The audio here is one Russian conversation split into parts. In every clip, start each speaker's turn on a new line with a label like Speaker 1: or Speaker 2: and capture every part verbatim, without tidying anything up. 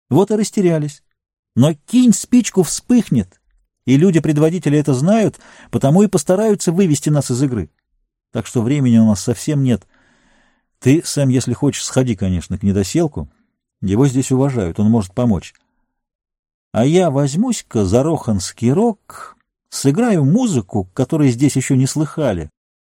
Speaker 1: Вот и растерялись. Но кинь спичку — вспыхнет, и люди-предводители это знают, потому и постараются вывести нас из игры. Так что времени у нас совсем нет. Ты, Сэм, если хочешь, сходи, конечно, к недоселку. Его здесь уважают, он может помочь. А я возьмусь-ка за роханский рог, сыграю музыку, которой здесь еще не слыхали.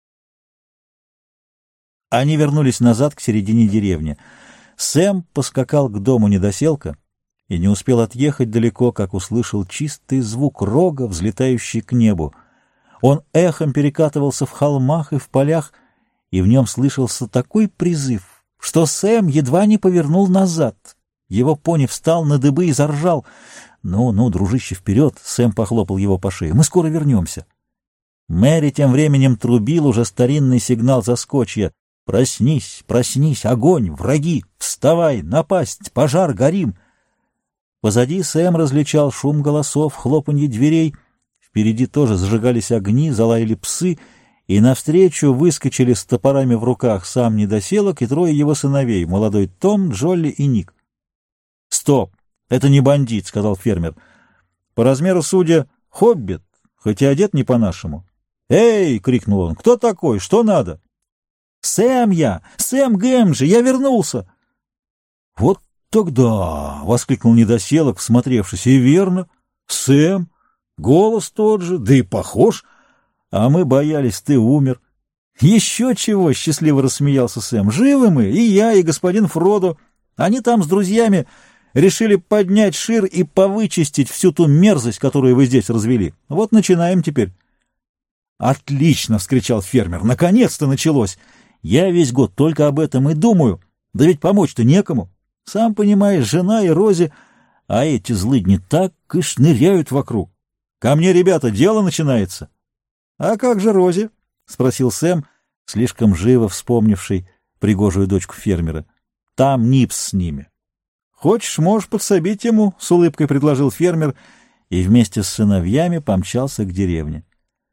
Speaker 1: Они вернулись назад к середине деревни. Сэм поскакал к дому недоселка и не успел отъехать далеко, как услышал чистый звук рога, взлетающий к небу. Он эхом перекатывался в холмах и в полях, и в нем слышался такой призыв, что Сэм едва не повернул назад. Его пони встал на дыбы и заржал. «Ну, ну, дружище, вперед!» — Сэм похлопал его по шее. «Мы скоро вернемся». Мэри тем временем трубил уже старинный сигнал заскочья. «Проснись, проснись, огонь, враги! Вставай, напасть, пожар, горим!» Позади Сэм различал шум голосов, хлопанье дверей. Впереди тоже зажигались огни, залаяли псы, и навстречу выскочили с топорами в руках сам недоселок и трое его сыновей, молодой Том, Джолли и Ник. «Стоп! Это не бандит», — сказал фермер. «По размеру судя хоббит, хоть и одет не по-нашему». «Эй!» — крикнул он. «Кто такой? Что надо?» «Сэм я! Сэм Гэмджи! Я вернулся!» «Вот тогда!» — воскликнул недоселок, всмотревшись. «И верно! Сэм! Голос тот же, да и похож! А мы боялись, ты умер!» «Еще чего!» — счастливо рассмеялся Сэм. «Живы мы, и я, и господин Фродо. Они там с друзьями решили поднять шир и повычистить всю ту мерзость, которую вы здесь развели. Вот начинаем теперь». «Отлично!» — вскричал фермер. «Наконец-то началось! Я весь год только об этом и думаю. Да ведь помочь-то некому. Сам понимаешь, жена и Рози, а эти злыдни так и шныряют вокруг. Ко мне, ребята, дело начинается». «А как же Рози?» — спросил Сэм, слишком живо вспомнивший пригожую дочку фермера. «Там Нипс с ними». «Хочешь, можешь подсобить ему», — с улыбкой предложил фермер, и вместе с сыновьями помчался к деревне.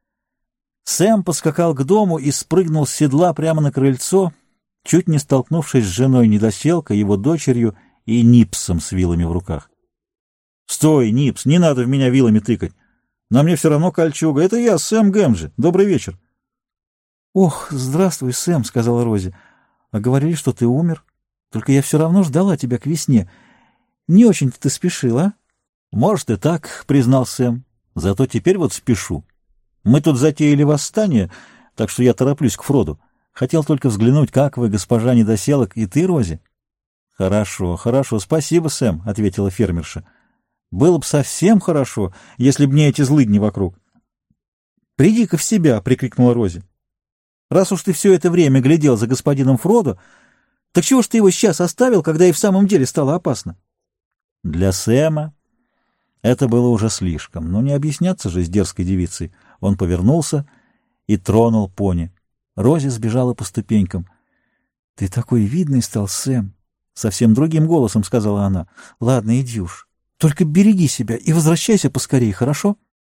Speaker 1: Сэм поскакал к дому и спрыгнул с седла прямо на крыльцо, чуть не столкнувшись с женой недоселка, его дочерью и Нипсом с вилами в руках. «Стой, Нипс, не надо в меня вилами тыкать. На мне все равно кольчуга. Это я, Сэм Гэмджи. Добрый вечер».
Speaker 2: «Ох, здравствуй, Сэм», — сказала Рози. «А говорили, что ты умер. Только я все равно ждала тебя к весне. Не очень-то ты спешил, а?»
Speaker 1: «Может, и так», — признал Сэм. «Зато теперь вот спешу. Мы тут затеяли восстание, так что я тороплюсь к Фроду. Хотел только взглянуть, как вы, госпожа недоселок, и ты, Рози». «Хорошо, хорошо, спасибо, Сэм», — ответила фермерша. «Было бы совсем хорошо, если б не эти злыдни вокруг».
Speaker 2: «Приди-ка в себя», — прикрикнула Рози. «Раз уж ты все это время глядел за господином Фродо, так чего ж ты его сейчас оставил, когда и в самом деле стало опасно?»
Speaker 1: Для Сэма это было уже слишком, но не объясняться же с дерзкой девицей. Он повернулся и тронул пони. Рози сбежала по ступенькам.
Speaker 2: «Ты такой видный стал, Сэм!» — совсем другим голосом сказала она. «Ладно, иди уж. Только береги себя и возвращайся поскорее, хорошо?»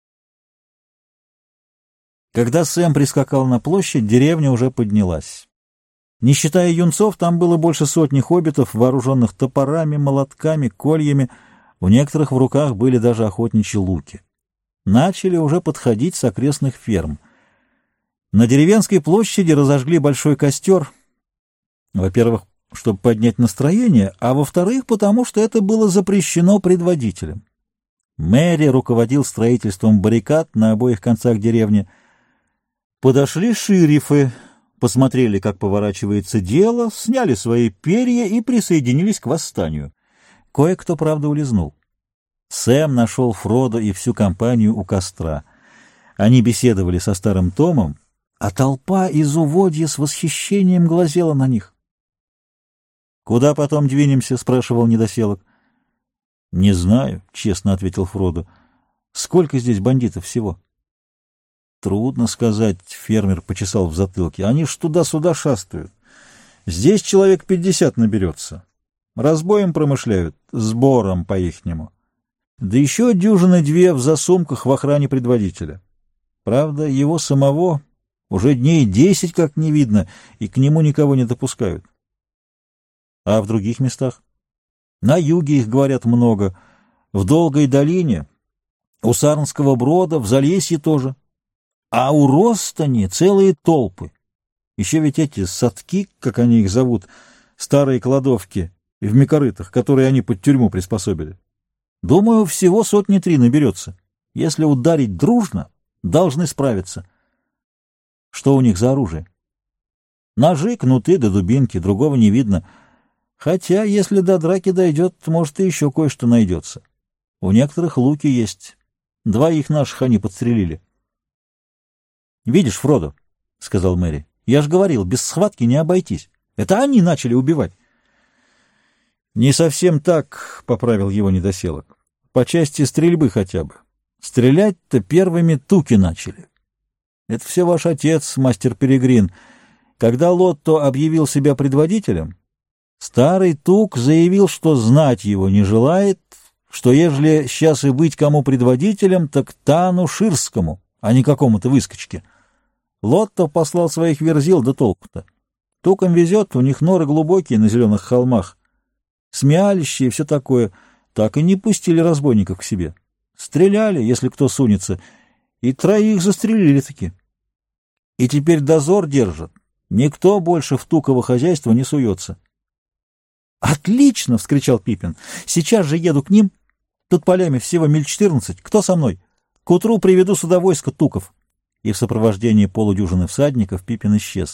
Speaker 1: Когда Сэм прискакал на площадь, деревня уже поднялась. Не считая юнцов, там было больше сотни хоббитов, вооруженных топорами, молотками, кольями. У некоторых в руках были даже охотничьи луки. Начали уже подходить с окрестных ферм. На деревенской площади разожгли большой костер. Во-первых, чтобы поднять настроение, а во-вторых, потому что это было запрещено предводителем. Мэри руководил строительством баррикад на обоих концах деревни. Подошли шерифы, посмотрели, как поворачивается дело, сняли свои перья и присоединились к восстанию. Кое-кто, правда, улизнул. Сэм нашел Фродо и всю компанию у костра. Они беседовали со старым Томом, а толпа из уводья с восхищением глазела на них. «Куда потом двинемся?» — спрашивал недоселок. «Не знаю», — честно ответил Фродо. «Сколько здесь бандитов всего?» «Трудно сказать», — фермер почесал в затылке. «Они ж туда-сюда шастают. Здесь человек пятьдесят наберется. Разбоем промышляют, сбором по-ихнему. Да еще дюжины две в засумках в охране предводителя. Правда, его самого уже дней десять как не видно, и к нему никого не допускают». «А в других местах?» На юге их, говорят, много, в Долгой долине, у Сарнского брода, в Залесье тоже. А у Ростани целые толпы. Еще ведь эти садки, как они их зовут, старые кладовки в Мекорытах, которые они под тюрьму приспособили. Думаю, всего сотни три наберется. Если ударить дружно, должны справиться. Что у них за оружие? Ножи, кнуты да дубинки, другого не видно. Хотя, если до драки дойдет, может, и еще кое-что найдется. У некоторых луки есть. Двоих наших они подстрелили. — Видишь, Фродо, — сказал Мэри, — я же говорил, без схватки не обойтись. Это они начали убивать. — Не совсем так, — поправил его недоселок. — По части стрельбы хотя бы. Стрелять-то первыми туки начали. Это все ваш отец, мастер Перегрин. Когда Лотто объявил себя предводителем, старый тук заявил, что знать его не желает, что ежели сейчас и быть кому предводителем, так Тану Ширскому, а не какому-то выскочке. Лотто послал своих верзил, да толку-то. Тукам везет, у них норы глубокие на зеленых холмах, смеялище и все такое, так и не пустили разбойников к себе. Стреляли, если кто сунется, и троих застрелили-таки. И теперь дозор держат. Никто больше в туково хозяйство не суется. «Отлично!» — вскричал Пипин. «Сейчас же еду к ним. Тут полями всего миль четырнадцать. Кто со мной? К утру приведу сюда войско туков». И в сопровождении полудюжины всадников Пипин исчез.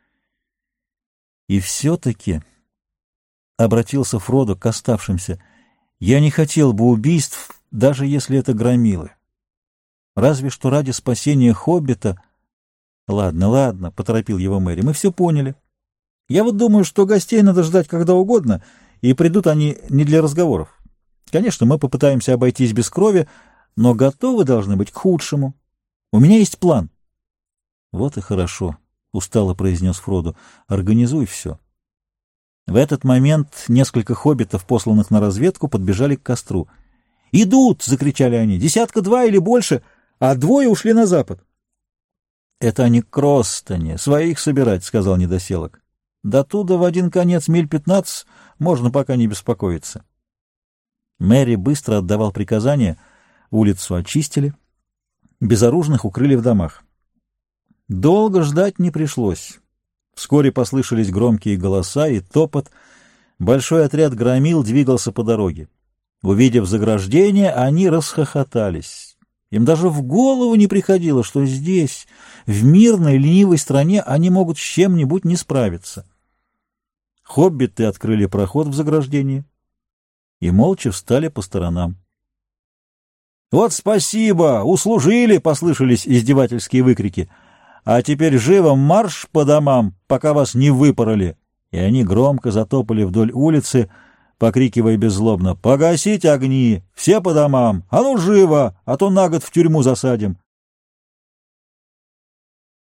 Speaker 1: «И все-таки...» — обратился Фродо к оставшимся. «Я не хотел бы убийств, даже если это громилы. Разве что ради спасения хоббита...» «Ладно, ладно», — поторопил его Мэри, — «мы все поняли. Я вот думаю, что гостей надо ждать когда угодно, и придут они не для разговоров. Конечно, мы попытаемся обойтись без крови, но готовы должны быть к худшему. У меня есть план». «Вот и хорошо», — устало произнес Фродо, — «организуй все». В этот момент несколько хоббитов, посланных на разведку, подбежали к костру. «Идут!» — закричали они. «Десятка два или больше, а двое ушли на запад». «Это они к Ростане, своих собирать», — сказал недоселок. «До туда в один конец миль пятнадцать, можно пока не беспокоиться». Мэри быстро отдавал приказания, улицу очистили, безоружных укрыли в домах. Долго ждать не пришлось. Вскоре послышались громкие голоса и топот. Большой отряд громил двигался по дороге. Увидев заграждение, они расхохотались. Им даже в голову не приходило, что здесь, в мирной ленивой стране, они могут с чем-нибудь не справиться. Хоббиты открыли проход в заграждении и молча встали по сторонам. «Вот спасибо! Услужили!» — послышались издевательские выкрики. «А теперь живо марш по домам, пока вас не выпороли!» И они громко затопали вдоль улицы, покрикивая беззлобно: «Погасить огни! Все по домам! А ну живо! А то на год в тюрьму засадим!»